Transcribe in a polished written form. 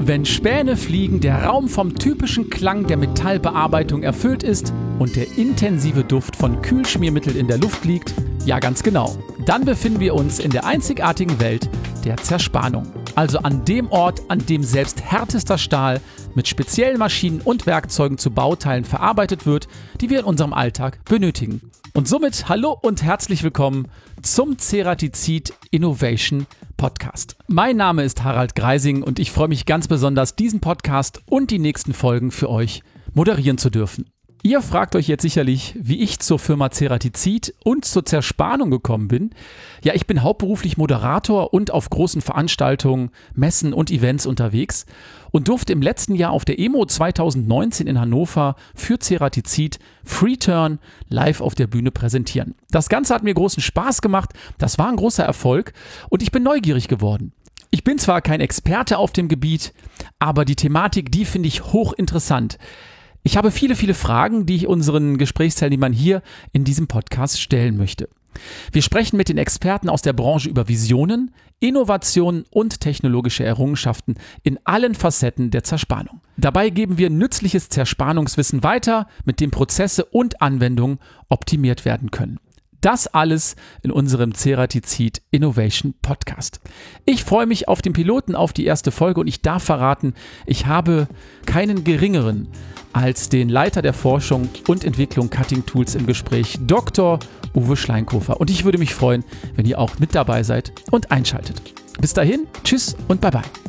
Wenn Späne fliegen, der Raum vom typischen Klang der Metallbearbeitung erfüllt ist und der intensive Duft von Kühlschmiermittel in der Luft liegt, ja ganz genau, dann befinden wir uns in der einzigartigen Welt der Zerspannung. Also an dem Ort, an dem selbst härtester Stahl mit speziellen Maschinen und Werkzeugen zu Bauteilen verarbeitet wird, die wir in unserem Alltag benötigen. Und somit hallo und herzlich willkommen zum Ceratizid Innovation Podcast. Mein Name ist Harald Greising und ich freue mich ganz besonders, diesen Podcast und die nächsten Folgen für euch moderieren zu dürfen. Ihr fragt euch jetzt sicherlich, wie ich zur Firma Ceratizid und zur Zerspannung gekommen bin. Ja, ich bin hauptberuflich Moderator und auf großen Veranstaltungen, Messen und Events unterwegs und durfte im letzten Jahr auf der EMO 2019 in Hannover für Ceratizid Freeturn live auf der Bühne präsentieren. Das Ganze hat mir großen Spaß gemacht, das war ein großer Erfolg und ich bin neugierig geworden. Ich bin zwar kein Experte auf dem Gebiet, aber die Thematik, die finde ich hochinteressant. Ich habe viele Fragen, die ich unseren Gesprächsteilnehmern hier in diesem Podcast stellen möchte. Wir sprechen mit den Experten aus der Branche über Visionen, Innovationen und technologische Errungenschaften in allen Facetten der Zerspannung. Dabei geben wir nützliches Zerspannungswissen weiter, mit dem Prozesse und Anwendungen optimiert werden können. Das alles in unserem Ceratizid Innovation Podcast. Ich freue mich auf den Piloten, auf die erste Folge und ich darf verraten, ich habe keinen geringeren als den Leiter der Forschung und Entwicklung Cutting Tools im Gespräch, Dr. Uwe Schleinkofer. Und ich würde mich freuen, wenn ihr auch mit dabei seid und einschaltet. Bis dahin, tschüss und bye bye.